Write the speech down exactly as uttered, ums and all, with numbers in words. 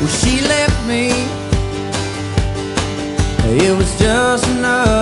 Well, she left me. It was just another